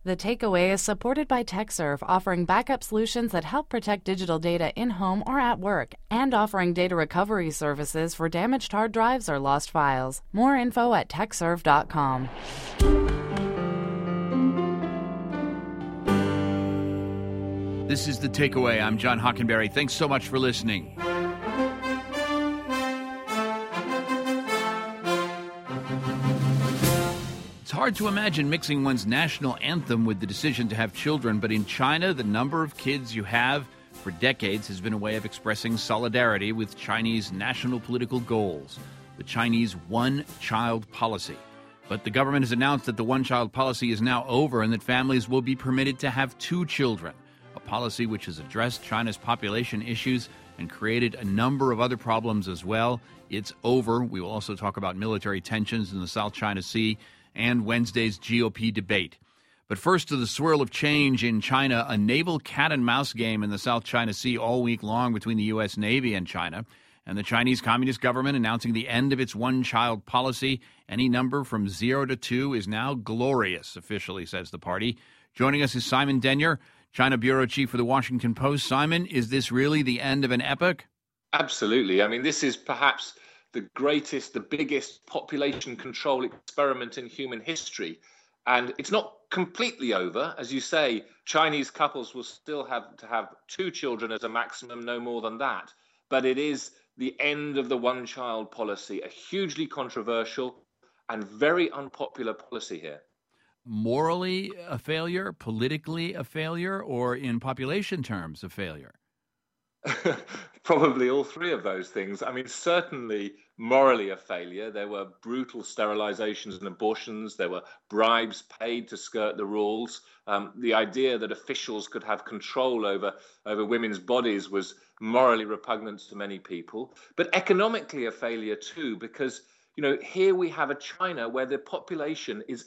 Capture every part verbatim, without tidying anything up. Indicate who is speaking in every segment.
Speaker 1: The Takeaway is supported by TechServe, offering backup solutions that help protect digital data in-home or at work, and offering data recovery services for damaged hard drives or lost files. More info at tech serve dot com.
Speaker 2: This is The Takeaway. I'm John Hockenberry. Thanks so much for listening. It's hard to imagine mixing one's national anthem with the decision to have children, but in China, the number of kids you have for decades has been a way of expressing solidarity with Chinese national political goals, the Chinese one-child policy. But the government has announced that the one-child policy is now over and that families will be permitted to have two children, a policy which has addressed China's population issues and created a number of other problems as well. It's over. We will also talk about military tensions in the South China Sea and Wednesday's G O P debate. But first to the swirl of change in China, a naval cat-and-mouse game in the South China Sea all week long between the U S. Navy and China, and the Chinese Communist government announcing the end of its one-child policy. Any number from zero to two is now glorious, officially, says the party. Joining us is Simon Denyer, China bureau chief for the Washington Post. Simon, is this really the end of an epoch?
Speaker 3: Absolutely. I mean, this is perhaps the greatest, the biggest population control experiment in human history. And it's not completely over. As you say, Chinese couples will still have to have two children as a maximum, no more than that. But it is the end of the one-child policy, a hugely controversial and very unpopular policy here.
Speaker 2: Morally a failure, politically a failure, or in population terms a failure?
Speaker 3: Probably all three of those things. I mean, certainly morally a failure. There were brutal sterilizations and abortions. There were bribes paid to skirt the rules. Um, the idea that officials could have control over, over women's bodies was morally repugnant to many people. But economically a failure too, because, you know, here we have a China where the population is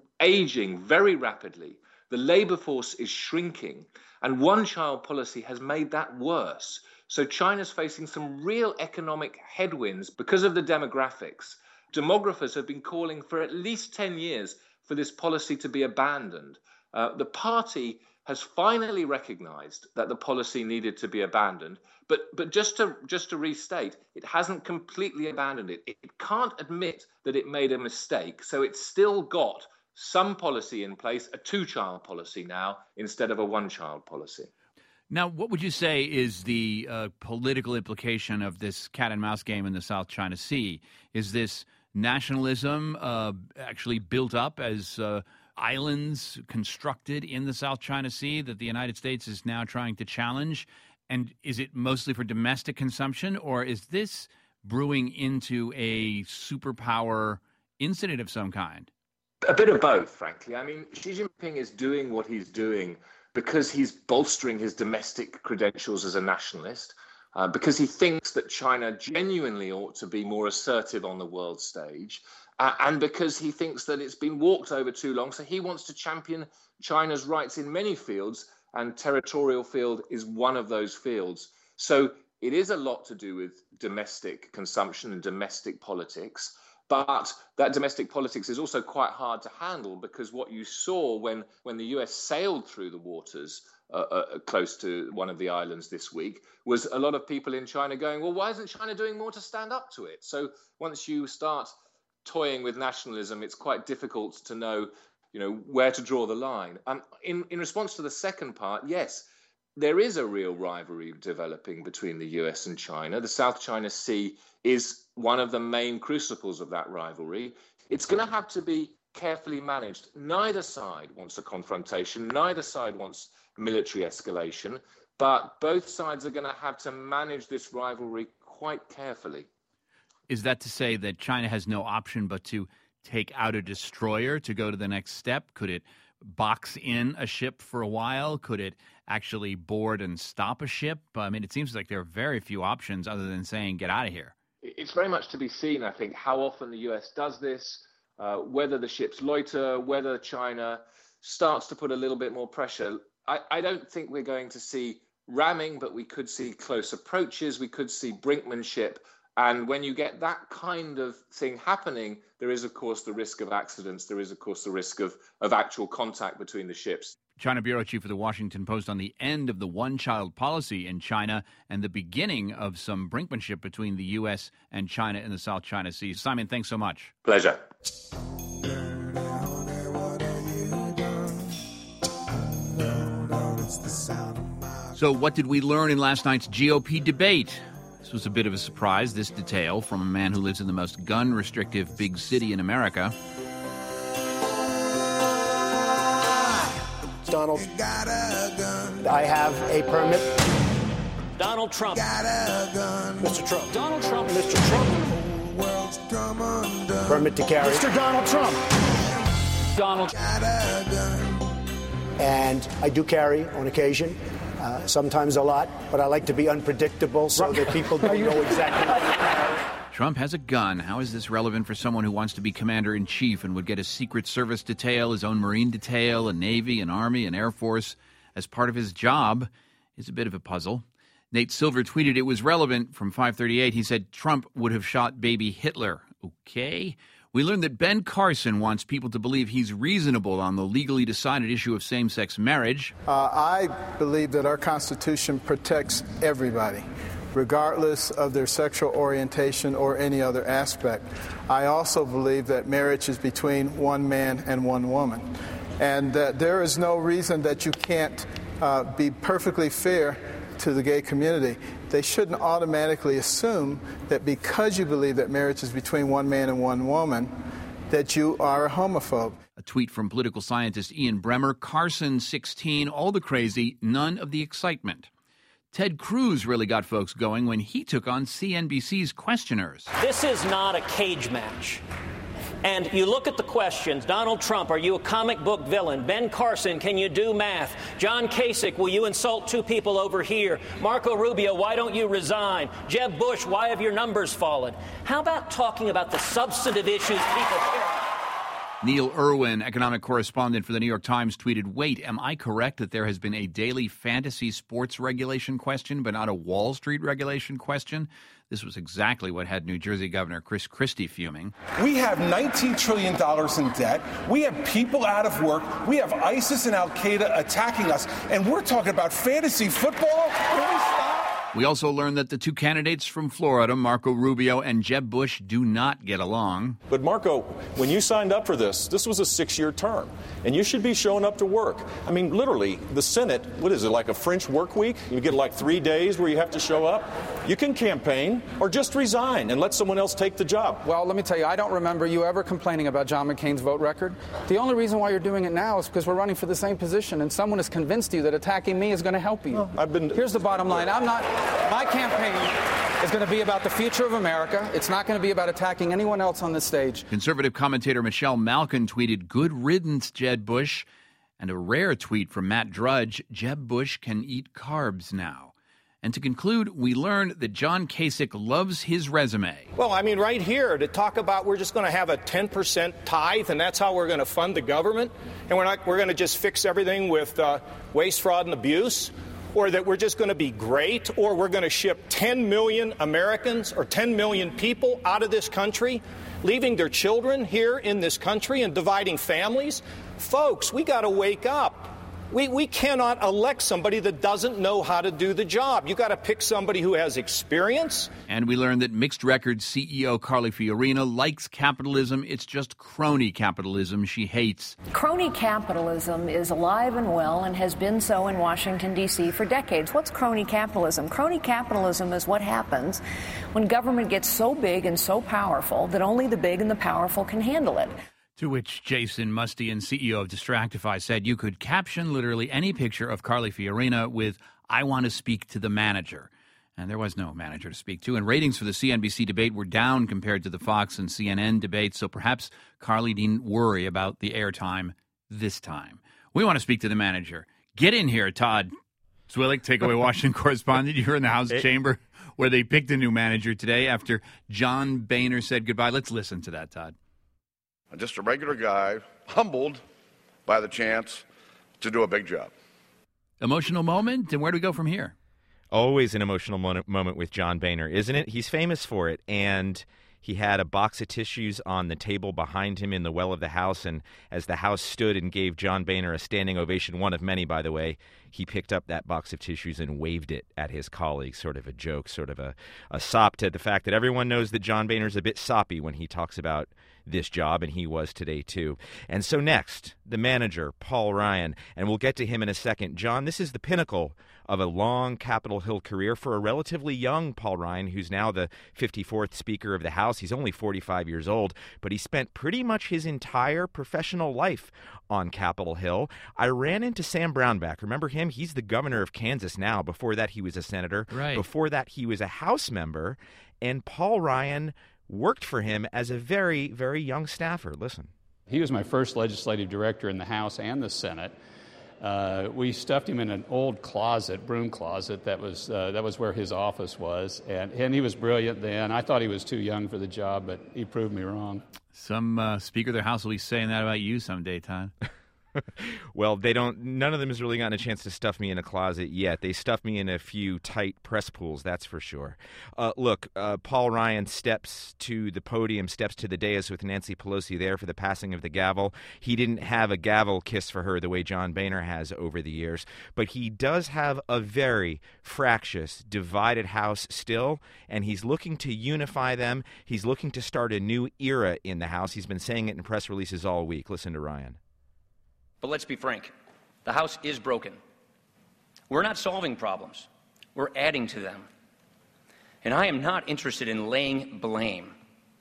Speaker 3: aging very rapidly. The labor force is shrinking, and one-child policy has made that worse. So China's facing some real economic headwinds because of the demographics. Demographers have been calling for at least ten years for this policy to be abandoned. Uh, the party has finally recognized that the policy needed to be abandoned. But but just to just to restate, it hasn't completely abandoned it. It, it can't admit that it made a mistake. So it's still got some policy in place, a two-child policy now, instead of a one-child policy.
Speaker 2: Now, what would you say is the uh, political implication of this cat-and-mouse game in the South China Sea? Is this nationalism uh, actually built up as uh, islands constructed in the South China Sea that the United States is now trying to challenge? And is it mostly for domestic consumption, or is this brewing into a superpower incident of some kind?
Speaker 3: A bit of both, frankly. I mean, Xi Jinping is doing what he's doing because he's bolstering his domestic credentials as a nationalist, uh, because he thinks that China genuinely ought to be more assertive on the world stage, uh, and because he thinks that it's been walked over too long. So he wants to champion China's rights in many fields, and territorial field is one of those fields. So it is a lot to do with domestic consumption and domestic politics. But that domestic politics is also quite hard to handle, because what you saw when, when the U S sailed through the waters uh, uh, close to one of the islands this week was a lot of people in China going, well, why isn't China doing more to stand up to it? So once you start toying with nationalism, it's quite difficult to know, you know, where to draw the line. Um, in, in response to the second part, yes, there is a real rivalry developing between the U S and China. The South China Sea is one of the main crucibles of that rivalry. It's going to have to be carefully managed. Neither side wants a confrontation. Neither side wants military escalation. But both sides are going to have to manage this rivalry quite carefully.
Speaker 2: Is that to say that China has no option but to take out a destroyer to go to the next step? Could it box in a ship for a while? Could it actually board and stop a ship? I mean, it seems like there are very few options other than saying, get out of here.
Speaker 3: It's very much to be seen, I think, how often the U S does this, uh, whether the ships loiter, whether China starts to put a little bit more pressure. I, I don't think we're going to see ramming, but we could see close approaches. We could see brinkmanship. And when you get that kind of thing happening, there is, of course, the risk of accidents. There is, of course, the risk of, of actual contact between the ships.
Speaker 2: China bureau chief of the Washington Post on the end of the one-child policy in China and the beginning of some brinkmanship between the U S and China in the South China Sea. Simon, thanks so much.
Speaker 3: Pleasure.
Speaker 2: So what did we learn in last night's G O P debate? This was a bit of a surprise, this detail from a man who lives in the most gun-restrictive big city in America.
Speaker 4: Donald, I have a permit.
Speaker 5: Donald Trump.
Speaker 4: Mister Trump.
Speaker 5: Donald Trump.
Speaker 4: Mister Trump. Permit to carry.
Speaker 5: Mister Donald Trump. Donald.
Speaker 4: And I do carry on occasion, uh, sometimes a lot, but I like to be unpredictable so that people don't know exactly what to carry.
Speaker 2: Trump has a gun. How is this relevant for someone who wants to be commander-in-chief and would get a Secret Service detail, his own Marine detail, a Navy, an Army, an Air Force as part of his job? Is a bit of a puzzle. Nate Silver tweeted it was relevant from five thirty-eight. He said Trump would have shot baby Hitler. Okay. We learned that Ben Carson wants people to believe he's reasonable on the legally decided issue of same-sex marriage.
Speaker 6: Uh, I believe that our Constitution protects everybody, regardless of their sexual orientation or any other aspect. I also believe that marriage is between one man and one woman, and that there is no reason that you can't uh, be perfectly fair to the gay community. They shouldn't automatically assume that because you believe that marriage is between one man and one woman, that you are a homophobe.
Speaker 2: A tweet from political scientist Ian Bremmer, Carson sixteen, all the crazy, none of the excitement. Ted Cruz really got folks going when he took on C N B C's questioners.
Speaker 5: This is not a cage match. And you look at the questions. Donald Trump, are you a comic book villain? Ben Carson, can you do math? John Kasich, will you insult two people over here? Marco Rubio, why don't you resign? Jeb Bush, why have your numbers fallen? How about talking about the substantive issues people care about?
Speaker 2: Neil Irwin, economic correspondent for the New York Times, tweeted, wait, am I correct that there has been a daily fantasy sports regulation question, but not a Wall Street regulation question? This was exactly what had New Jersey Governor Chris Christie fuming.
Speaker 7: We have nineteen trillion dollars in debt. We have people out of work. We have ISIS and Al-Qaeda attacking us. And we're talking about fantasy football? Can we stop?
Speaker 2: We also learned that the two candidates from Florida, Marco Rubio and Jeb Bush, do not get along.
Speaker 8: But Marco, when you signed up for this, this was a six-year term, and you should be showing up to work. I mean, literally, the Senate, what is it, like a French work week? You get like three days where you have to show up? You can campaign or just resign and let someone else take the job.
Speaker 9: Well, let me tell you, I don't remember you ever complaining about John McCain's vote record. The only reason why you're doing it now is because we're running for the same position, and someone has convinced you that attacking me is going to help you.
Speaker 8: Well, I've been...
Speaker 9: Here's the bottom line. I'm not... My campaign is going to be about the future of America. It's not going to be about attacking anyone else on this stage.
Speaker 2: Conservative commentator Michelle Malkin tweeted, good riddance, Jeb Bush. And a rare tweet from Matt Drudge, Jeb Bush can eat carbs now. And to conclude, we learned that John Kasich loves his resume.
Speaker 10: Well, I mean, right here, to talk about we're just going to have a ten percent tithe, and that's how we're going to fund the government, and we're not we're going to just fix everything with uh, waste, fraud, and abuse, or that we're just going to be great, or we're going to ship ten million Americans or ten million people out of this country, leaving their children here in this country and dividing families. Folks, we got to wake up. We we cannot elect somebody that doesn't know how to do the job. You got to pick somebody who has experience.
Speaker 2: And we learned that Mixed Records C E O Carly Fiorina likes capitalism. It's just crony capitalism she hates.
Speaker 11: Crony capitalism is alive and well and has been so in Washington, D C for decades. What's crony capitalism? Crony capitalism is what happens when government gets so big and so powerful that only the big and the powerful can handle it.
Speaker 2: To which Jason Mustian, C E O of Distractify, said you could caption literally any picture of Carly Fiorina with, I want to speak to the manager. And there was no manager to speak to. And ratings for the C N B C debate were down compared to the Fox and C N N debates, so perhaps Carly didn't worry about the airtime this time. We want to speak to the manager. Get in here, Todd Zwillich, takeaway Washington correspondent. You're in the House it, chamber where they picked a new manager today after John Boehner said goodbye. Let's listen to that, Todd.
Speaker 12: Just a regular guy, humbled by the chance to do a big job.
Speaker 2: Emotional moment, and where do we go from here?
Speaker 13: Always an emotional mo- moment with John Boehner, isn't it? He's famous for it, and he had a box of tissues on the table behind him in the well of the House, and as the House stood and gave John Boehner a standing ovation, one of many, by the way, he picked up that box of tissues and waved it at his colleagues, sort of a joke, sort of a, a sop to the fact that everyone knows that John Boehner's a bit soppy when he talks about this job, and he was today too. And so next, the manager, Paul Ryan, and we'll get to him in a second. John, this is the pinnacle of a long Capitol Hill career for a relatively young Paul Ryan, who's now the fifty-fourth Speaker of the House. He's only forty-five years old, but he spent pretty much his entire professional life on Capitol Hill. I ran into Sam Brownback. Remember him? He's the governor of Kansas now. Before that, he was a senator.
Speaker 2: Right.
Speaker 13: Before that, he was a House member. And Paul Ryan worked for him as a very, very young staffer. Listen.
Speaker 14: He was my first legislative director in the House and the Senate. Uh, we stuffed him in an old closet, broom closet, that was uh, that was where his office was, and, and he was brilliant then. I thought he was too young for the job, but he proved me wrong.
Speaker 2: Some uh, Speaker of the House will be saying that about you someday, Todd.
Speaker 13: Well, they don't. None of them has really gotten a chance to stuff me in a closet yet. They stuffed me in a few tight press pools, that's for sure. Uh, look, uh, Paul Ryan steps to the podium, steps to the dais with Nancy Pelosi there for the passing of the gavel. He didn't have a gavel kiss for her the way John Boehner has over the years, but he does have a very fractious, divided House still, and he's looking to unify them. He's looking to start a new era in the House. He's been saying it in press releases all week. Listen to Ryan.
Speaker 15: But let's be frank, the House is broken. We're not solving problems. We're adding to them. And I am not interested in laying blame.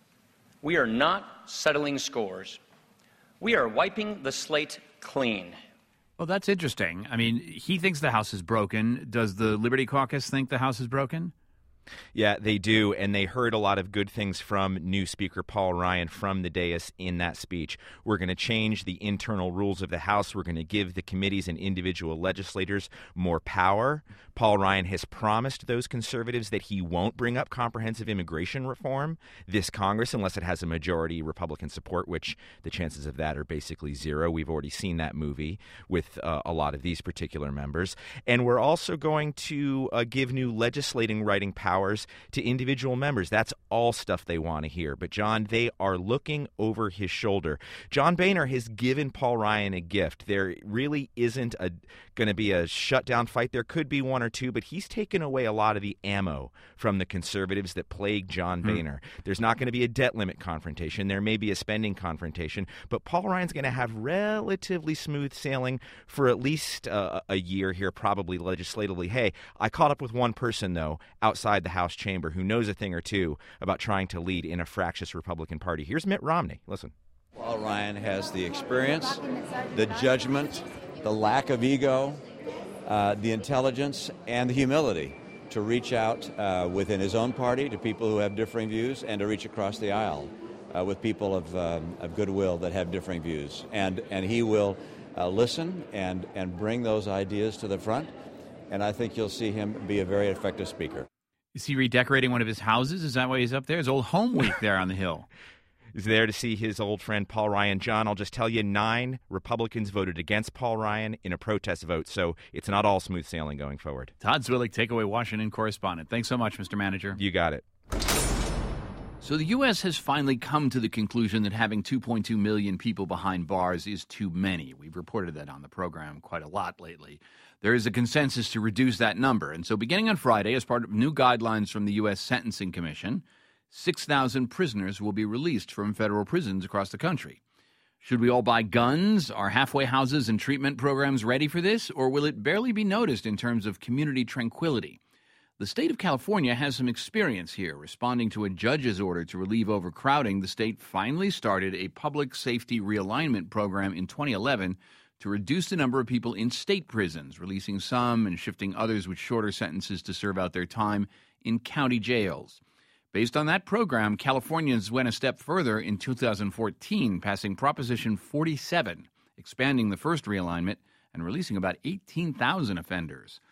Speaker 15: We are not settling scores. We are wiping the slate clean.
Speaker 2: Well, that's interesting. I mean, he thinks the House is broken. Does the Liberty Caucus think the House is broken?
Speaker 13: Yeah, they do, and they heard a lot of good things from new Speaker Paul Ryan from the dais in that speech. We're going to change the internal rules of the House. We're going to give the committees and individual legislators more power. Paul Ryan has promised those conservatives that he won't bring up comprehensive immigration reform this Congress unless it has a majority Republican support, which the chances of that are basically zero. We've already seen that movie with uh, a lot of these particular members. And we're also going to uh, give new legislating writing power to individual members. That's all stuff they want to hear. But, John, they are looking over his shoulder. John Boehner has given Paul Ryan a gift. There really isn't a going to be a shutdown fight. There could be one or two, but he's taken away a lot of the ammo from the conservatives that plague John hmm. Boehner. There's not going to be a debt limit confrontation. There may be a spending confrontation, but Paul Ryan's going to have relatively smooth sailing for at least uh, a year here, probably legislatively. Hey, I caught up with one person, though, outside the House chamber who knows a thing or two about trying to lead in a fractious Republican Party. Here's Mitt Romney. Listen.
Speaker 16: Paul Ryan has the experience, the judgment, the lack of ego, uh, the intelligence, and the humility to reach out uh, within his own party to people who have differing views and to reach across the aisle uh, with people of, um, of goodwill that have differing views. And, and he will uh, listen and, and bring those ideas to the front, and I think you'll see him be a very effective speaker.
Speaker 2: Is he redecorating one of his houses? Is that why he's up there? His old home week there on the Hill.
Speaker 13: He's there to see his old friend Paul Ryan. John, I'll just tell you, nine Republicans voted against Paul Ryan in a protest vote, so it's not all smooth sailing going forward.
Speaker 2: Todd Zwillig, Takeaway Washington correspondent. Thanks so much, Mister Manager.
Speaker 13: You got it.
Speaker 2: So the U S has finally come to the conclusion that having two point two million people behind bars is too many. We've reported that on the program quite a lot lately. There is a consensus to reduce that number. And so beginning on Friday, as part of new guidelines from the U S Sentencing Commission, six thousand prisoners will be released from federal prisons across the country. Should we all buy guns? Are halfway houses and treatment programs ready for this? Or will it barely be noticed in terms of community tranquility? The state of California has some experience here. Responding to a judge's order to relieve overcrowding, the state finally started a public safety realignment program in twenty eleven to reduce the number of people in state prisons, releasing some and shifting others with shorter sentences to serve out their time in county jails. Based on that program, Californians went a step further in two thousand fourteen, passing Proposition forty-seven, expanding the first realignment and releasing about eighteen thousand offenders.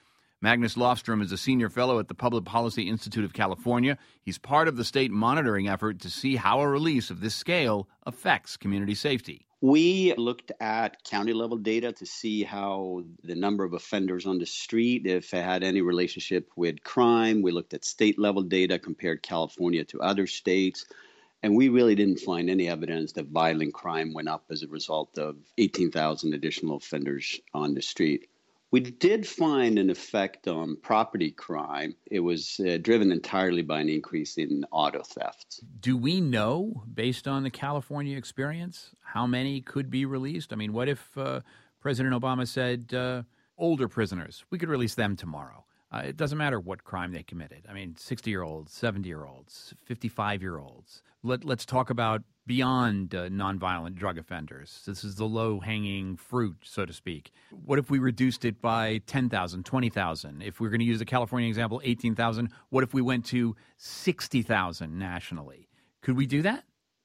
Speaker 2: Magnus Lofstrom is a senior fellow at the Public Policy Institute of California. He's part of the state monitoring effort to see how a release of this scale affects community safety.
Speaker 17: We looked at county-level data to see how the number of offenders on the street, if it had any relationship with crime. We looked at state-level data, compared California to other states. And we really didn't find any evidence that violent crime went up as a result of eighteen thousand additional offenders on the street. We did find an effect on property crime. It was uh, driven entirely by an increase in auto thefts.
Speaker 2: Do we know, based on the California experience, how many could be released? I mean, what if uh, President Obama said uh, older prisoners, we could release them tomorrow? Uh, it doesn't matter what crime they committed. I mean, sixty-year-olds, seventy-year-olds, fifty-five-year-olds. Let, let's talk about beyond uh, nonviolent drug offenders. This is the low-hanging fruit, so to speak. What if we reduced it by ten thousand, twenty thousand? If we're going to use the California example, eighteen thousand, what if we went to sixty thousand nationally? Could we do that?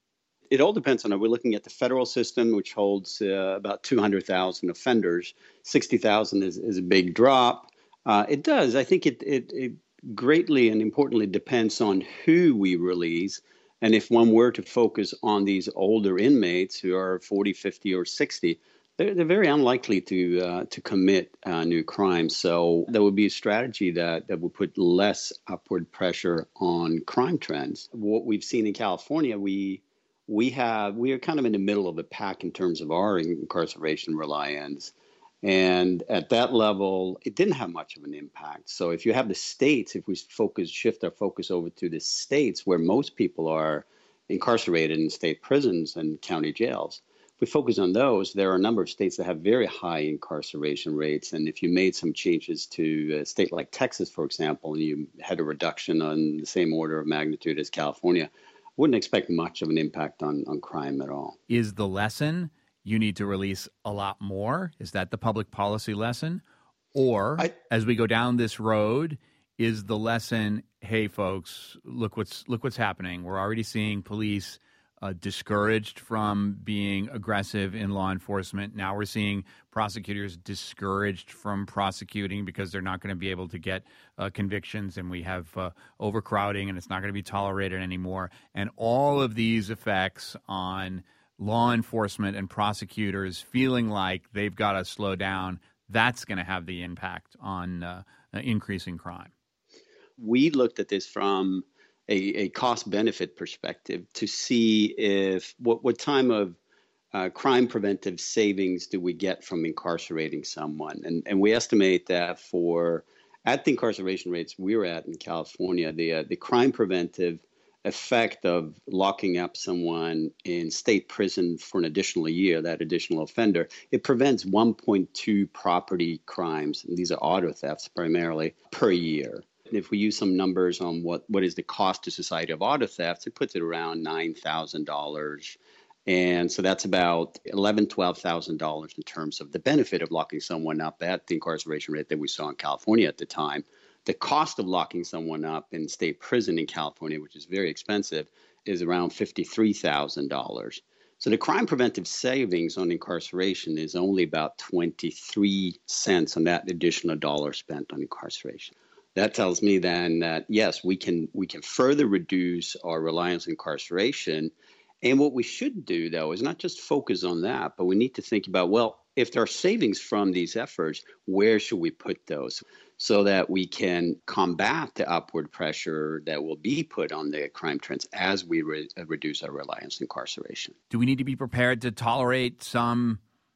Speaker 17: It all depends on it. We're looking at the federal system, which holds uh, about two hundred thousand offenders. sixty thousand is, is a big drop. Uh, it does. I think it, it, it greatly and importantly depends on who we release. And if one were to focus on these older inmates who are forty, fifty, or sixty, they're, they're very unlikely to uh, to commit uh, new crimes. So that would be a strategy that, that would put less upward pressure on crime trends. What we've seen in California, we we have we are kind of in the middle of the pack in terms of our incarceration reliance. And at that level, it didn't have much of an impact. So if you have the states, if we focus, shift our focus over to the states where most people are incarcerated in state prisons and county jails, if we focus on those, there are a number of states that have very high incarceration rates. And if you made some changes to a state like Texas, for example, and you had a reduction on the same order of magnitude as California, I wouldn't expect much of an impact on, on crime at all.
Speaker 2: Is the lesson you need to release a lot more? Is that the public policy lesson? Or I, as we go down this road, is the lesson, hey, folks, look what's look what's happening. We're already seeing police uh, discouraged from being aggressive in law enforcement. Now we're seeing prosecutors discouraged from prosecuting because they're not going to be able to get uh, convictions, and we have uh, overcrowding, and it's not going to be tolerated anymore. And all of these effects on law enforcement and prosecutors feeling like they've got to slow down, that's going to have the impact on uh, increasing crime.
Speaker 17: We looked at this from a, a cost-benefit perspective to see if what, what time of uh, crime preventive savings do we get from incarcerating someone. And, and we estimate that for, at the incarceration rates we're at in California, the, uh, the crime preventive effect of locking up someone in state prison for an additional year, that additional offender, it prevents one point two property crimes, and these are auto thefts primarily, per year. And if we use some numbers on what, what is the cost to society of auto thefts, it puts it around nine thousand dollars. And so that's about eleven thousand dollars, twelve thousand dollars in terms of the benefit of locking someone up at the incarceration rate that we saw in California at the time. The cost of locking someone up in state prison in California, which is very expensive, is around fifty-three thousand dollars. So the crime preventive savings on incarceration is only about twenty-three cents on that additional dollar spent on incarceration. That tells me then that, yes, we can we can further reduce our reliance on incarceration. And what we should do, though, is not just focus on that, but we need to think about, well, if there are savings from these efforts, where should we put those so that we can combat the upward pressure that will be put on the crime trends as we re- reduce our reliance on incarceration?
Speaker 2: Do we need to be prepared to tolerate some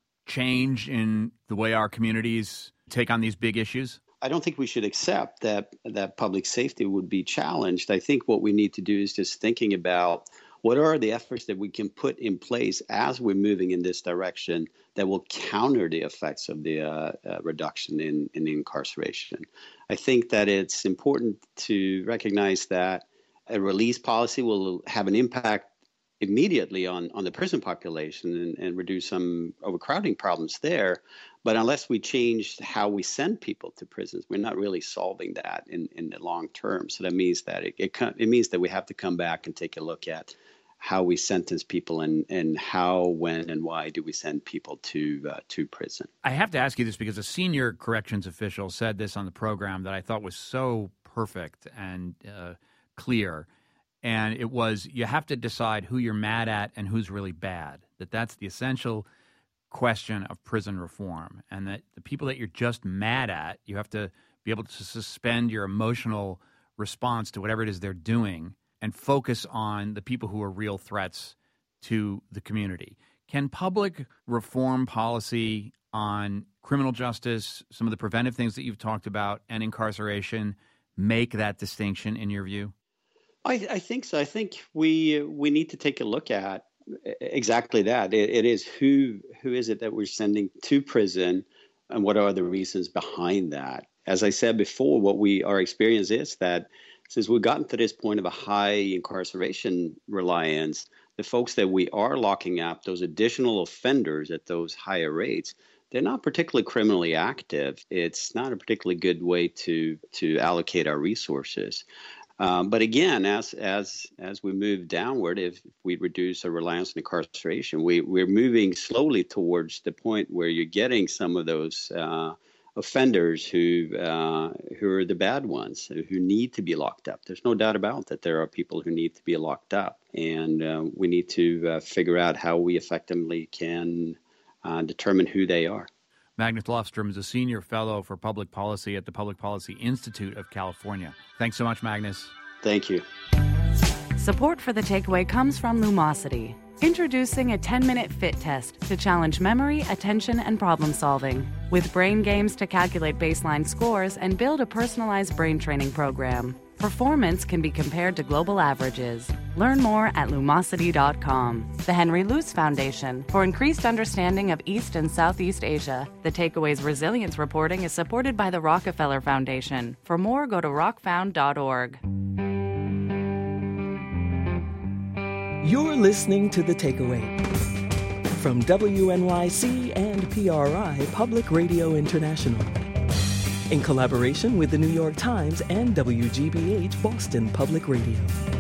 Speaker 2: change in the way our communities take on these big issues?
Speaker 17: I don't think we should accept that that public safety would be challenged. I think what we need to do is just thinking about what are the efforts that we can put in place as we're moving in this direction that will counter the effects of the uh, uh, reduction in, in incarceration. I think that it's important to recognize that a release policy will have an impact immediately on, on the prison population and, and reduce some overcrowding problems there. But unless we change how we send people to prisons, we're not really solving that in, in the long term. So that means that it, it, it means that we have to come back and take a look at how we sentence people and, and how, when, and why do we send people to uh, to prison.
Speaker 2: I have to ask you this because a senior corrections official said this on the program that I thought was so perfect and uh, clear. And it was, you have to decide who you're mad at and who's really bad, that that's the essential question of prison reform, and that the people that you're just mad at, you have to be able to suspend your emotional response to whatever it is they're doing and focus on the people who are real threats to the community. Can public reform policy on criminal justice, some of the preventive things that you've talked about, and incarceration make that distinction in your view?
Speaker 17: I, I think so. I think we we need to take a look at exactly that. It, it is who who is it that we're sending to prison, and what are the reasons behind that? As I said before, what we our experience is that since we've gotten to this point of a high incarceration reliance, the folks that we are locking up, those additional offenders at those higher rates, they're not particularly criminally active. It's not a particularly good way to to allocate our resources. Um, but again, as as as we move downward, if we reduce our reliance on incarceration, we, we're moving slowly towards the point where you're getting some of those uh, offenders who uh, who are the bad ones, who need to be locked up. There's no doubt about that. There are people who need to be locked up, and uh, we need to uh, figure out how we effectively can uh, determine who they are.
Speaker 2: Magnus Lofstrom is a senior fellow for public policy at the Public Policy Institute of California. Thanks so much, Magnus.
Speaker 17: Thank you.
Speaker 1: Support for The Takeaway comes from Lumosity, introducing a ten-minute fit test to challenge memory, attention, and problem-solving, with brain games to calculate baseline scores and build a personalized brain training program. Performance can be compared to global averages. Learn more at lumosity dot com. The Henry Luce Foundation, for increased understanding of East and Southeast Asia. The Takeaway's resilience reporting is supported by the Rockefeller Foundation. For more, go to rock found dot org.
Speaker 18: You're listening to The Takeaway from W N Y C and P R I Public Radio International, in collaboration with the New York Times and W G B H Boston Public Radio.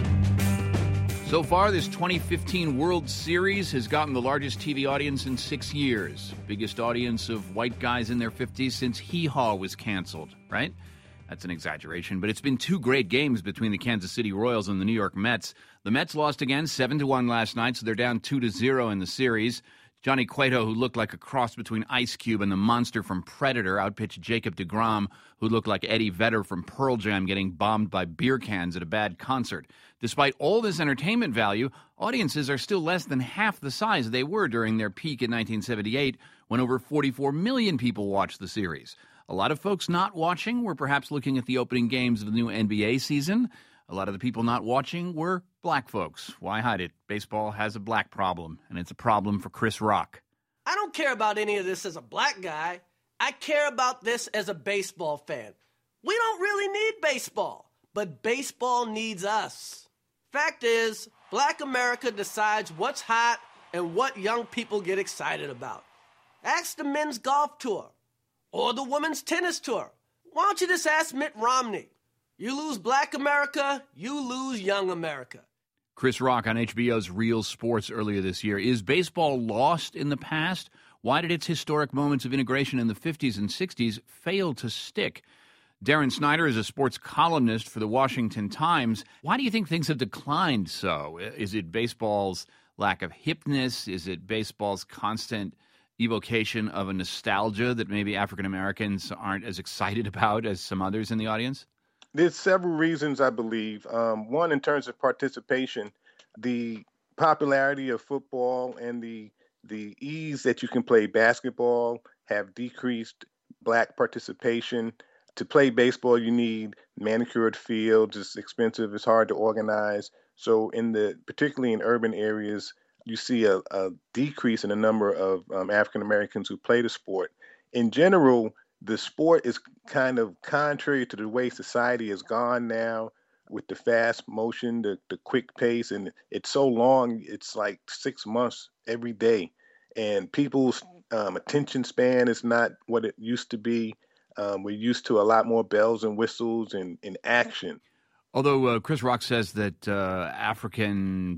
Speaker 2: So far, this twenty fifteen World Series has gotten the largest T V audience in six years. Biggest audience of white guys in their fifties since Hee Haw was canceled, right? That's an exaggeration, but it's been two great games between the Kansas City Royals and the New York Mets. The Mets lost again seven to one last night, so they're down two to zero in the series. Johnny Cueto, who looked like a cross between Ice Cube and the monster from Predator, outpitched Jacob deGrom, who looked like Eddie Vedder from Pearl Jam getting bombed by beer cans at a bad concert. Despite all this entertainment value, audiences are still less than half the size they were during their peak in nineteen seventy-eight, when over forty-four million people watched the series. A lot of folks not watching were perhaps looking at the opening games of the new N B A season. A lot of the people not watching were black folks. Why hide it? Baseball has a black problem, and it's a problem for Chris Rock.
Speaker 19: I don't care about any of this as a black guy. I care about this as a baseball fan. We don't really need baseball, but baseball needs us. Fact is, black America decides what's hot and what young people get excited about. Ask the men's golf tour or the women's tennis tour. Why don't you just ask Mitt Romney? You lose black America, you lose young America.
Speaker 2: Chris Rock on H B O's Real Sports earlier this year. Is baseball lost in the past? Why did its historic moments of integration in the fifties and sixties fail to stick? Darren Snyder is a sports columnist for the Washington Times. Why do you think things have declined so? Is it baseball's lack of hipness? Is it baseball's constant evocation of a nostalgia that maybe African Americans aren't as excited about as some others in the audience?
Speaker 20: There's several reasons, I believe. Um, one, in terms of participation, the popularity of football and the the ease that you can play basketball have decreased black participation. To play baseball, you need manicured fields. It's expensive. It's hard to organize. So, in the particularly in urban areas, you see a, a decrease in the number of um, African Americans who play the sport. In general, the sport is kind of contrary to the way society has gone now, with the fast motion, the, the quick pace, and it's so long, it's like six months every day. And people's um, attention span is not what it used to be. Um, we're used to a lot more bells and whistles and, and action.
Speaker 2: Although uh, Chris Rock says that uh, African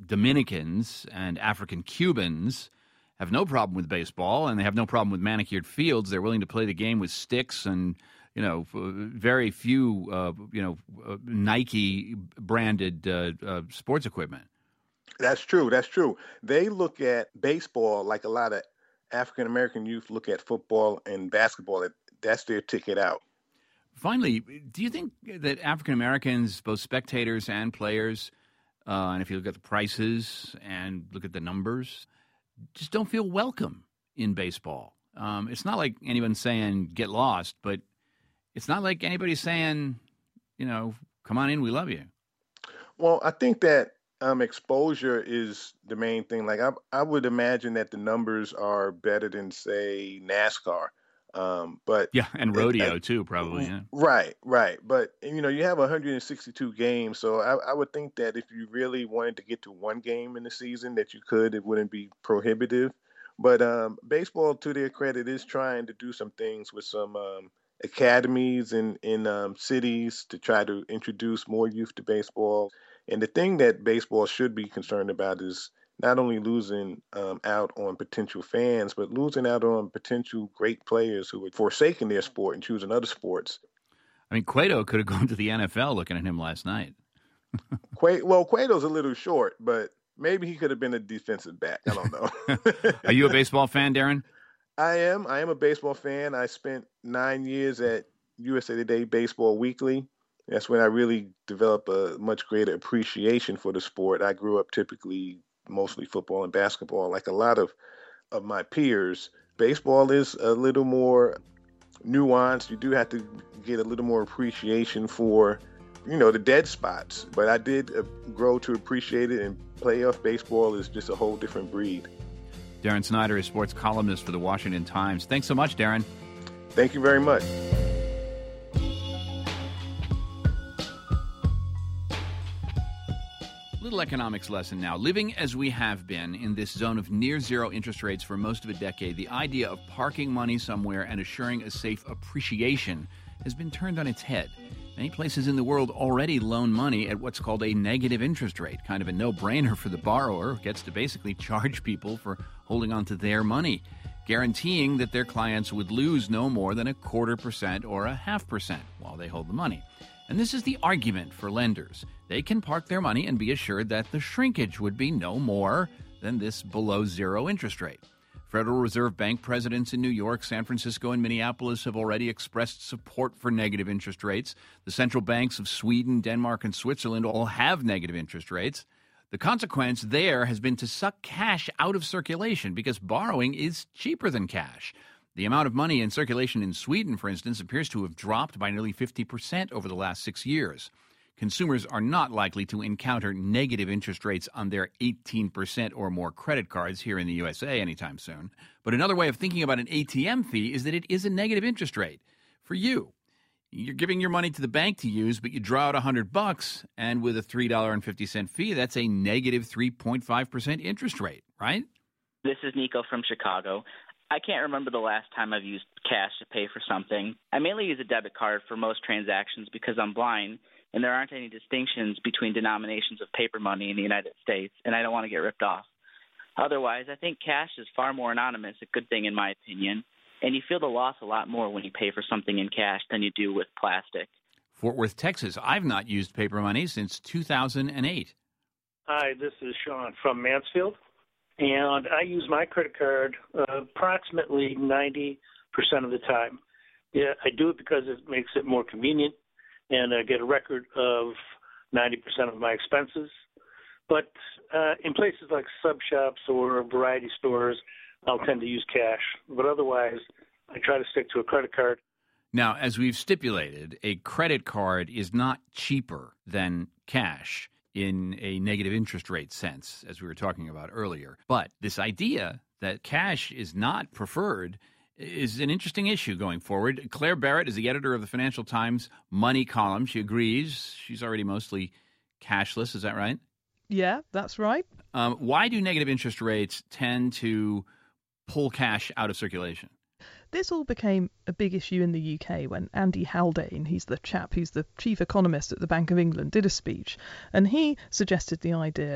Speaker 2: Dominicans and African Cubans have no problem with baseball, and they have no problem with manicured fields. They're willing to play the game with sticks and, you know, very few, uh, you know, uh, Nike-branded uh, uh, sports equipment.
Speaker 20: That's true. That's true. They look at baseball like a lot of African-American youth look at football and basketball. That's their ticket out.
Speaker 2: Finally, do you think that African-Americans, both spectators and players, uh, and if you look at the prices and look at the numbers, just don't feel welcome in baseball? Um, it's not like anyone's saying get lost, but it's not like anybody's saying, you know, come on in, we love you.
Speaker 20: Well, I think that um, exposure is the main thing. Like I, I would imagine that the numbers are better than, say, NASCAR. Um, but
Speaker 2: yeah, and rodeo
Speaker 20: it,
Speaker 2: too, probably. Yeah.
Speaker 20: Right, right. But you know, you have one hundred sixty-two games, so I, I would think that if you really wanted to get to one game in the season, that you could. It wouldn't be prohibitive. But um, baseball, to their credit, is trying to do some things with some um, academies in in um, cities to try to introduce more youth to baseball. And the thing that baseball should be concerned about is not only losing um, out on potential fans, but losing out on potential great players who are forsaking their sport and choosing other sports.
Speaker 2: I mean, Cueto could have gone to the N F L looking at him last night.
Speaker 20: Qu- well, Cueto's a little short, but maybe he could have been a defensive back. I don't know.
Speaker 2: Are you a baseball fan, Darren?
Speaker 20: I am. I am a baseball fan. I spent nine years at U S A Today Baseball Weekly. That's when I really developed a much greater appreciation for the sport. I grew up typically mostly football and basketball. Like a lot of, of my peers, baseball is a little more nuanced. You do have to get a little more appreciation for, you know, the dead spots. But I did uh, grow to appreciate it, and playoff baseball is just a whole different breed.
Speaker 2: Darren Snyder is sports columnist for the Washington Times. Thanks so much, Darren.
Speaker 20: Thank you very much.
Speaker 2: Little economics lesson now. Living as we have been in this zone of near zero interest rates for most of a decade, the idea of parking money somewhere and assuring a safe appreciation has been turned on its head. Many places in the world already loan money at what's called a negative interest rate, kind of a no-brainer for the borrower, who gets to basically charge people for holding on to their money, guaranteeing that their clients would lose no more than a quarter percent or a half percent while they hold the money. And this is the argument for lenders. They can park their money and be assured that the shrinkage would be no more than this below zero interest rate. Federal Reserve Bank presidents in New York, San Francisco, and Minneapolis have already expressed support for negative interest rates. The central banks of Sweden, Denmark, and Switzerland all have negative interest rates. The consequence there has been to suck cash out of circulation because borrowing is cheaper than cash. The amount of money in circulation in Sweden, for instance, appears to have dropped by nearly fifty percent over the last six years. Consumers are not likely to encounter negative interest rates on their eighteen percent or more credit cards here in the U S A anytime soon. But another way of thinking about an A T M fee is that it is a negative interest rate for you. You're giving your money to the bank to use, but you draw out one hundred bucks, and with a three dollars and fifty cents fee, that's a negative three point five percent interest rate, right?
Speaker 21: This is Nico from Chicago. I can't remember the last time I've used cash to pay for something. I mainly use a debit card for most transactions because I'm blind, and there aren't any distinctions between denominations of paper money in the United States, and I don't want to get ripped off. Otherwise, I think cash is far more anonymous, a good thing in my opinion, and you feel the loss a lot more when you pay for something in cash than you do with plastic.
Speaker 2: Fort Worth, Texas. I've not used paper money since two thousand eight.
Speaker 22: Hi, this is Sean from Mansfield. And I use my credit card uh, approximately ninety percent of the time. Yeah, I do it because it makes it more convenient, and I get a record of ninety percent of my expenses. But uh, in places like sub shops or variety stores, I'll tend to use cash. But otherwise, I try to stick to a credit card.
Speaker 2: Now, as we've stipulated, a credit card is not cheaper than cash in a negative interest rate sense, as we were talking about earlier. But this idea that cash is not preferred is an interesting issue going forward. Claire Barrett is the editor of the Financial Times Money column. She agrees. She's already mostly cashless. Is that right?
Speaker 23: Yeah, that's right.
Speaker 2: Um, why do negative interest rates tend to pull cash out of circulation?
Speaker 23: This all became a big issue in the U K when Andy Haldane, he's the chap who's the chief economist at the Bank of England, did a speech. And he suggested the idea of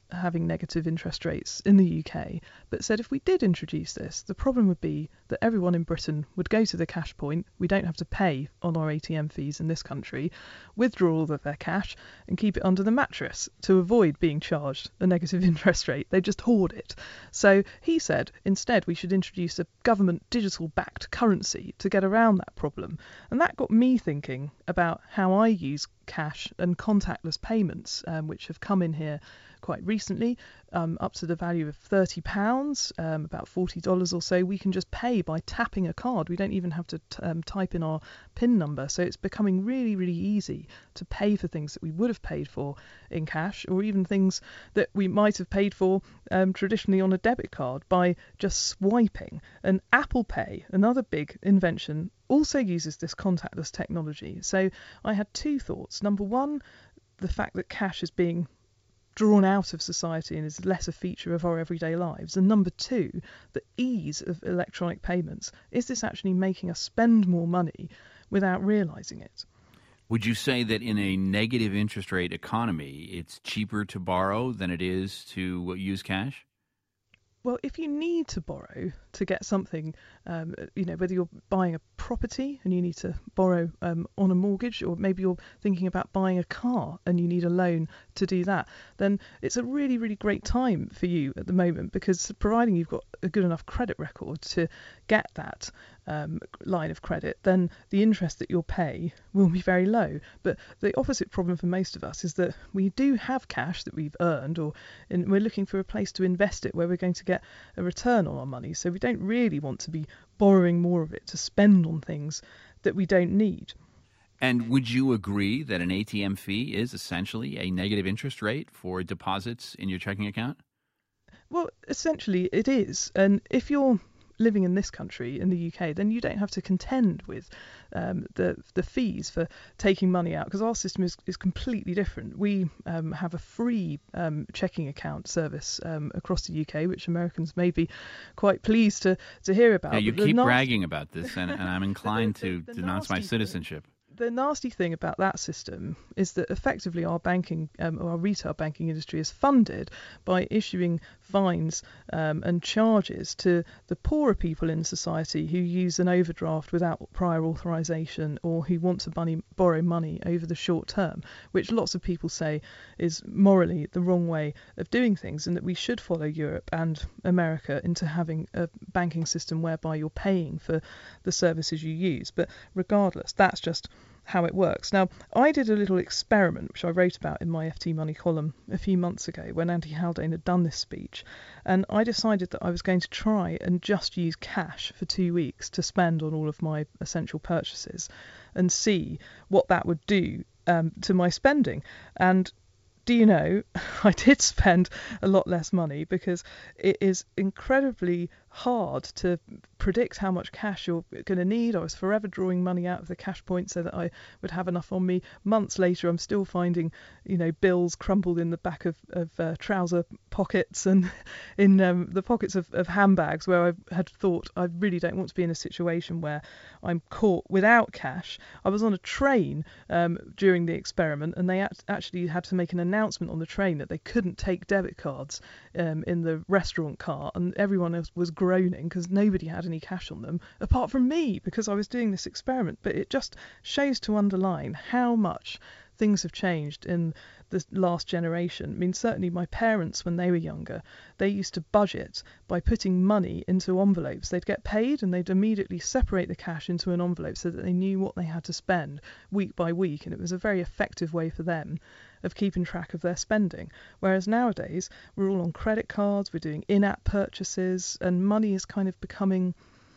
Speaker 23: having negative interest rates in the U K, but said if we did introduce this, the problem would be that everyone in Britain would go to the cash point. We don't have to pay on our A T M fees in this country, withdraw all of their cash and keep it under the mattress to avoid being charged a negative interest rate. They just hoard it. So he said instead we should introduce a government digital-backed currency to get around that problem. And that got me thinking about how I use cash and contactless payments, um, which have come in here quite recently, um, up to the value of thirty pounds, um, about forty dollars or so. We can just pay by tapping a card. We don't even have to t- um, type in our PIN number. So it's becoming really, really easy to pay for things that we would have paid for in cash, or even things that we might have paid for um, traditionally on a debit card by just swiping. And Apple Pay, another big invention, also uses this contactless technology. So I had two thoughts. Number one, the fact that cash is being drawn out of society and is less a feature of our everyday lives. And number two, the ease of electronic payments. Is this actually making us spend more money without realising it?
Speaker 2: Would you say that in a negative interest rate economy, it's cheaper to borrow than it is to use cash?
Speaker 23: Well, if you need to borrow to get something, um, you know, whether you're buying a property and you need to borrow um, on a mortgage, or maybe you're thinking about buying a car and you need a loan to do that, then it's a really, really great time for you at the moment, because providing you've got a good enough credit record to get that um, line of credit, then the interest that you'll pay will be very low. But the opposite problem for most of us is that we do have cash that we've earned, or in, we're looking for a place to invest it where we're going to get a return on our money. So we don't really want to be borrowing more of it to spend on things that we don't need.
Speaker 2: And would you agree that an A T M fee is essentially a negative interest rate for deposits in your checking account?
Speaker 23: Well, essentially it is. And if you're living in this country, in the U K, then you don't have to contend with um, the the fees for taking money out, because our system is, is completely different. We um, have a free um, checking account service um, across the U K, which Americans may be quite pleased to, to hear about.
Speaker 2: Yeah, you
Speaker 23: But
Speaker 2: keep
Speaker 23: the
Speaker 2: bragging about this, and, and I'm inclined
Speaker 23: the, the,
Speaker 2: to
Speaker 23: the
Speaker 2: denounce my citizenship.
Speaker 23: The nasty thing about that system is that effectively our banking, um, or our retail banking industry is funded by issuing fines um, and charges to the poorer people in society who use an overdraft without prior authorization, or who want to money, borrow money over the short term, which lots of people say is morally the wrong way of doing things, and that we should follow Europe and America into having a banking system whereby you're paying for the services you use. But regardless, that's just how it works. Now, I did a little experiment, which I wrote about in my F T Money column a few months ago when Andy Haldane had done this speech, and I decided that I was going to try and just use cash for two weeks to spend on all of my essential purchases and see what that would do um, to my spending. And do you know, I did spend a lot less money, because it is incredibly hard to predict how much cash you're going to need. I was forever drawing money out of the cash point so that I would have enough on me. Months later, I'm still finding, you know, bills crumbled in the back of, of uh, trouser pockets and in um, the pockets of, of handbags, where I had thought I really don't want to be in a situation where I'm caught without cash. I was on a train um, during the experiment, and they act- actually had to make an announcement on the train that they couldn't take debit cards um, in the restaurant car, and everyone else was groaning because nobody had any cash on them apart from me, because I was doing this experiment. But it just shows to underline how much things have changed in the last generation. I mean, certainly my parents, when they were younger, they used to budget by putting money into envelopes. They'd get paid and they'd immediately separate the cash into an envelope so that they knew what they had to spend week by week, and it was a very effective way for them of keeping track of their spending. Whereas nowadays, we're all on credit cards, we're doing in-app purchases, and money is kind of becoming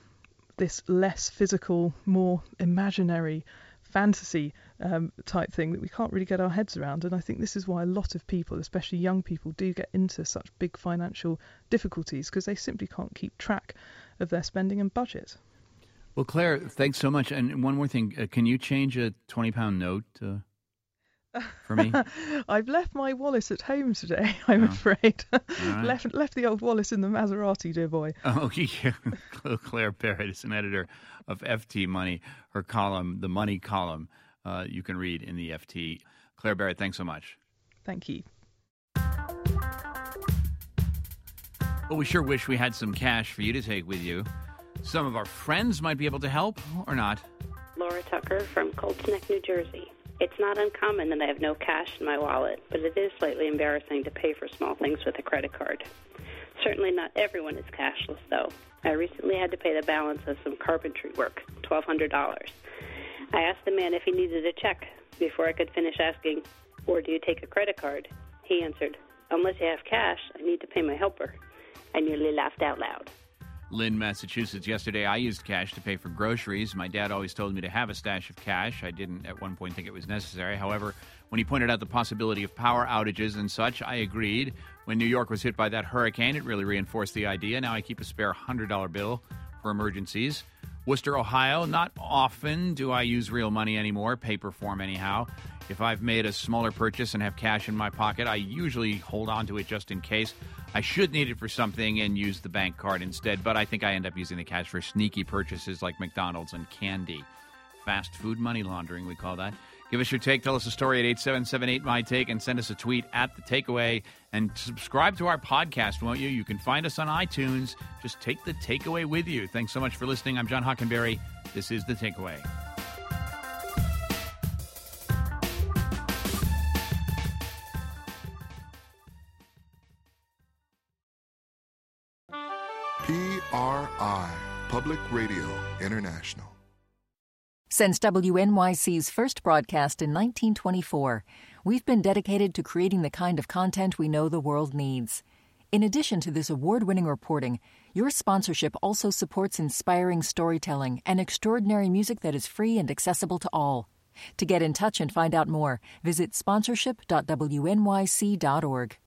Speaker 23: this less physical, more imaginary fantasy um, type thing that we can't really get our heads around. And I think this is why a lot of people, especially young people, do get into such big financial difficulties, because they simply can't keep track of their spending and budget.
Speaker 2: Well, Claire, thanks so much. And one more thing, uh, can you change a twenty pound note uh, for me?
Speaker 23: I've left my wallet at home today, I'm oh. afraid. Right. left left the old wallet in the Maserati, dear boy.
Speaker 2: Oh, yeah. Claire Barrett is an editor of F T Money. Her column, the Money column, uh, you can read in the F T. Claire Barrett, thanks so much.
Speaker 23: Thank you.
Speaker 2: Well, we sure wish we had some cash for you to take with you. Some of our friends might be able to help, or not.
Speaker 3: Laura Tucker from Colts Neck, New Jersey. It's not uncommon that I have no cash in my wallet, but it is slightly embarrassing to pay for small things with a credit card. Certainly not everyone is cashless, though. I recently had to pay the balance of some carpentry work, twelve hundred dollars. I asked the man if he needed a check before I could finish asking, or do you take a credit card? He answered, unless you have cash, I need to pay my helper. I nearly laughed out loud.
Speaker 2: Lynn, Massachusetts. Yesterday, I used cash to pay for groceries. My dad always told me to have a stash of cash. I didn't at one point think it was necessary. However, when he pointed out the possibility of power outages and such, I agreed. When New York was hit by that hurricane, it really reinforced the idea. Now I keep a spare one hundred dollars bill for emergencies. Worcester, Ohio. Not often do I use real money anymore, paper form anyhow. If I've made a smaller purchase and have cash in my pocket, I usually hold on to it just in case. I should need it for something and use the bank card instead, but I think I end up using the cash for sneaky purchases like McDonald's and candy. Fast food money laundering, we call that. Give us your take. Tell us a story at eight seven seven eight, M Y Take and send us a tweet at The Takeaway. And subscribe to our podcast, won't you? You can find us on iTunes. Just take The Takeaway with you. Thanks so much for listening. I'm John Hockenberry. This is The Takeaway.
Speaker 4: P R I, Public Radio International.
Speaker 6: Since W N Y C's first broadcast in nineteen twenty-four, we've been dedicated to creating the kind of content we know the world needs. In addition to this award-winning reporting, your sponsorship also supports inspiring storytelling and extraordinary music that is free and accessible to all. To get in touch and find out more, visit sponsorship dot w n y c dot org.